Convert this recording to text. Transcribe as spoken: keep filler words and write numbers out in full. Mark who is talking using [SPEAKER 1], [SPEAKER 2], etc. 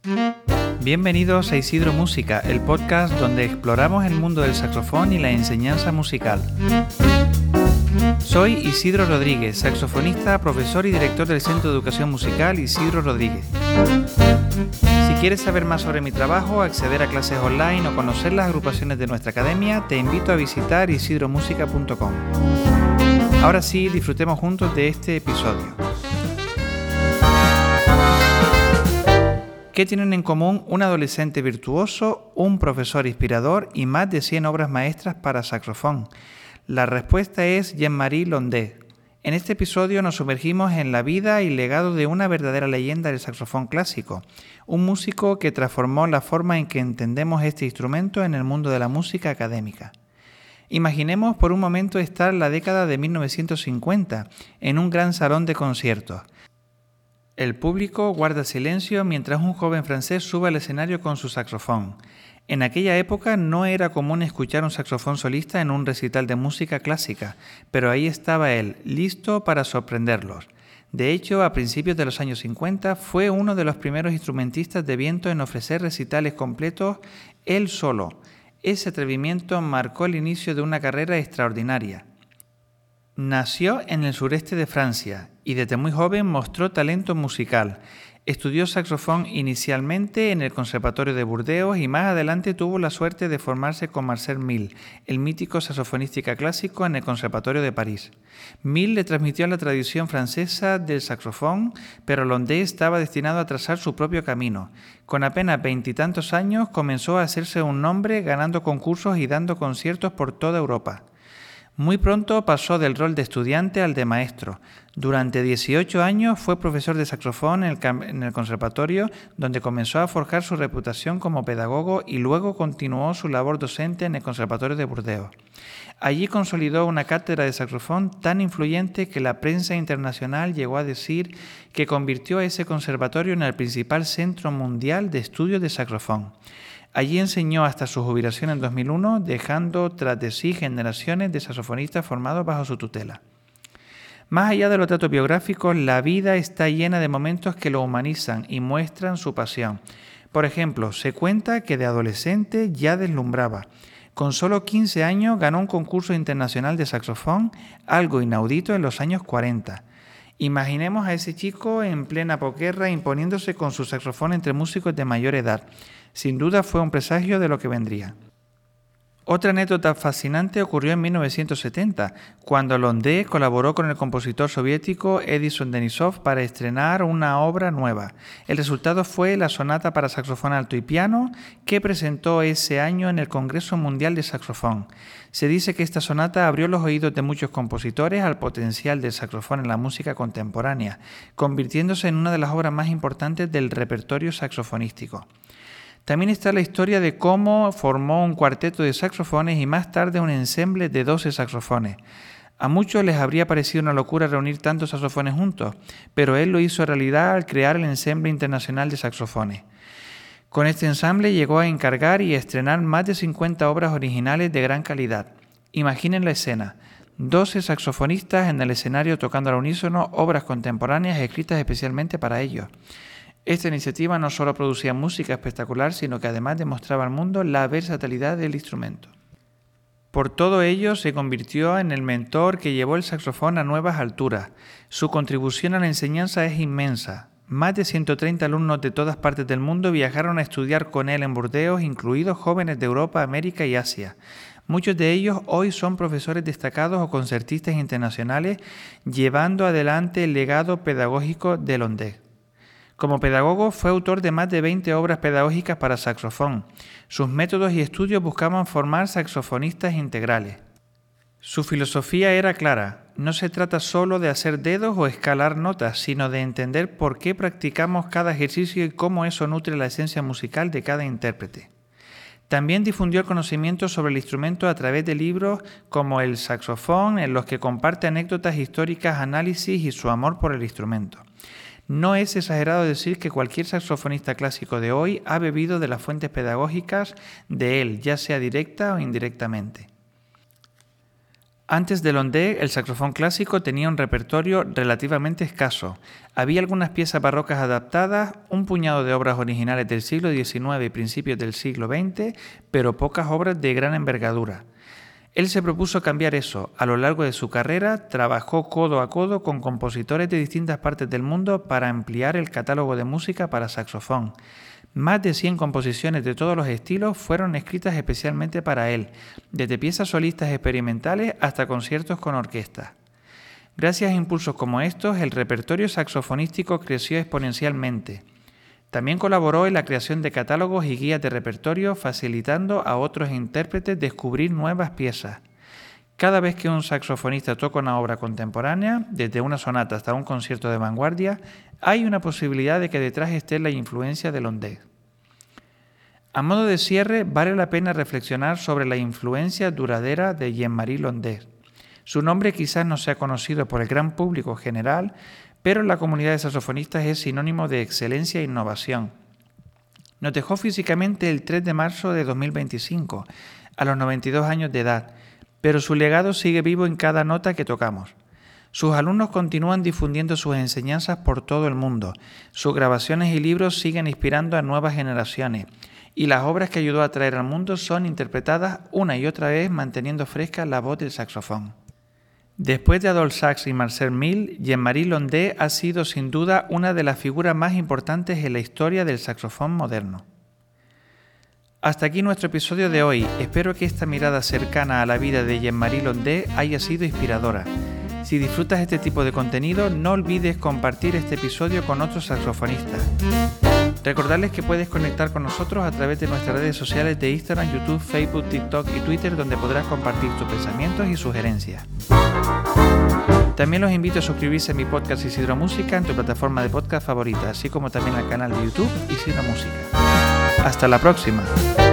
[SPEAKER 1] Bienvenidos a Isidro Música, el podcast donde exploramos el mundo del saxofón y la enseñanza musical. Soy Isidro Rodríguez, saxofonista, profesor y director del Centro de Educación Musical Isidro Rodríguez. Si quieres saber más sobre mi trabajo, acceder a clases online o conocer las agrupaciones de nuestra academia, te invito a visitar isidro música punto com. Ahora sí, disfrutemos juntos de este episodio. ¿Qué tienen en común un adolescente virtuoso, un profesor inspirador y más de cien obras maestras para saxofón? La respuesta es Jean-Marie Londé. En este episodio nos sumergimos en la vida y legado de una verdadera leyenda del saxofón clásico, un músico que transformó la forma en que entendemos este instrumento en el mundo de la música académica. Imaginemos por un momento estar en la década de mil novecientos cincuenta, en un gran salón de conciertos. El público guarda silencio mientras un joven francés sube al escenario con su saxofón. En aquella época no era común escuchar un saxofón solista en un recital de música clásica, pero ahí estaba él, listo para sorprenderlos. De hecho, a principios de los años cincuenta fue uno de los primeros instrumentistas de viento en ofrecer recitales completos él solo. Ese atrevimiento marcó el inicio de una carrera extraordinaria. Nació en el sureste de Francia y desde muy joven mostró talento musical. Estudió saxofón inicialmente en el Conservatorio de Burdeos y más adelante tuvo la suerte de formarse con Marcel Mille, el mítico saxofonista clásico en el Conservatorio de París. Mille le transmitió la tradición francesa del saxofón, pero Londé estaba destinado a trazar su propio camino. Con apenas veintitantos años comenzó a hacerse un nombre ganando concursos y dando conciertos por toda Europa. Muy pronto pasó del rol de estudiante al de maestro. Durante dieciocho años fue profesor de saxofón en el, en el conservatorio, donde comenzó a forjar su reputación como pedagogo y luego continuó su labor docente en el Conservatorio de Burdeos. Allí consolidó una cátedra de saxofón tan influyente que la prensa internacional llegó a decir que convirtió a ese conservatorio en el principal centro mundial de estudios de saxofón. Allí enseñó hasta su jubilación en dos mil uno, dejando tras de sí generaciones de saxofonistas formados bajo su tutela. Más allá de los datos biográficos, la vida está llena de momentos que lo humanizan y muestran su pasión. Por ejemplo, se cuenta que de adolescente ya deslumbraba. Con solo quince años ganó un concurso internacional de saxofón, algo inaudito en los años cuarenta. Imaginemos a ese chico en plena posguerra imponiéndose con su saxofón entre músicos de mayor edad. Sin duda fue un presagio de lo que vendría. Otra anécdota fascinante ocurrió en mil novecientos setenta, cuando Londé colaboró con el compositor soviético Edison Denisov para estrenar una obra nueva. El resultado fue la sonata para saxofón alto y piano que presentó ese año en el Congreso Mundial de Saxofón. Se dice que esta sonata abrió los oídos de muchos compositores al potencial del saxofón en la música contemporánea, convirtiéndose en una de las obras más importantes del repertorio saxofonístico. También está la historia de cómo formó un cuarteto de saxofones y más tarde un ensemble de doce saxofones. A muchos les habría parecido una locura reunir tantos saxofones juntos, pero él lo hizo realidad al crear el Ensemble Internacional de Saxofones. Con este ensamble llegó a encargar y estrenar más de cincuenta obras originales de gran calidad. Imaginen la escena: doce saxofonistas en el escenario tocando al unísono obras contemporáneas escritas especialmente para ellos. Esta iniciativa no solo producía música espectacular, sino que además demostraba al mundo la versatilidad del instrumento. Por todo ello, se convirtió en el mentor que llevó el saxofón a nuevas alturas. Su contribución a la enseñanza es inmensa. Más de ciento treinta alumnos de todas partes del mundo viajaron a estudiar con él en Burdeos, incluidos jóvenes de Europa, América y Asia. Muchos de ellos hoy son profesores destacados o concertistas internacionales, llevando adelante el legado pedagógico de Londé. Como pedagogo fue autor de más de veinte obras pedagógicas para saxofón. Sus métodos y estudios buscaban formar saxofonistas integrales. Su filosofía era clara: no se trata solo de hacer dedos o escalar notas, sino de entender por qué practicamos cada ejercicio y cómo eso nutre la esencia musical de cada intérprete. También difundió el conocimiento sobre el instrumento a través de libros como El saxofón, en los que comparte anécdotas históricas, análisis y su amor por el instrumento. No es exagerado decir que cualquier saxofonista clásico de hoy ha bebido de las fuentes pedagógicas de él, ya sea directa o indirectamente. Antes de Londé, el saxofón clásico tenía un repertorio relativamente escaso. Había algunas piezas barrocas adaptadas, un puñado de obras originales del siglo diecinueve y principios del siglo veinte, pero pocas obras de gran envergadura. Él se propuso cambiar eso. A lo largo de su carrera, trabajó codo a codo con compositores de distintas partes del mundo para ampliar el catálogo de música para saxofón. Más de cien composiciones de todos los estilos fueron escritas especialmente para él, desde piezas solistas experimentales hasta conciertos con orquesta. Gracias a impulsos como estos, el repertorio saxofonístico creció exponencialmente. También colaboró en la creación de catálogos y guías de repertorio, facilitando a otros intérpretes descubrir nuevas piezas. Cada vez que un saxofonista toca una obra contemporánea, desde una sonata hasta un concierto de vanguardia, hay una posibilidad de que detrás esté la influencia de Londé. A modo de cierre, vale la pena reflexionar sobre la influencia duradera de Jean-Marie Londé. Su nombre quizás no sea conocido por el gran público general, pero en la comunidad de saxofonistas es sinónimo de excelencia e innovación. Nos dejó físicamente el tres de marzo de dos mil veinticinco, a los noventa y dos años de edad, pero su legado sigue vivo en cada nota que tocamos. Sus alumnos continúan difundiendo sus enseñanzas por todo el mundo, sus grabaciones y libros siguen inspirando a nuevas generaciones, y las obras que ayudó a traer al mundo son interpretadas una y otra vez manteniendo fresca la voz del saxofón. Después de Adolphe Sax y Marcel Mille, Jean-Marie Londé ha sido sin duda una de las figuras más importantes en la historia del saxofón moderno. Hasta aquí nuestro episodio de hoy. Espero que esta mirada cercana a la vida de Jean-Marie Londé haya sido inspiradora. Si disfrutas este tipo de contenido, no olvides compartir este episodio con otros saxofonistas. Recordarles que puedes conectar con nosotros a través de nuestras redes sociales de Instagram, YouTube, Facebook, TikTok y Twitter, donde podrás compartir tus pensamientos y sugerencias. También los invito a suscribirse a mi podcast Isidro Música en tu plataforma de podcast favorita, así como también al canal de YouTube Isidro Música. Hasta la próxima.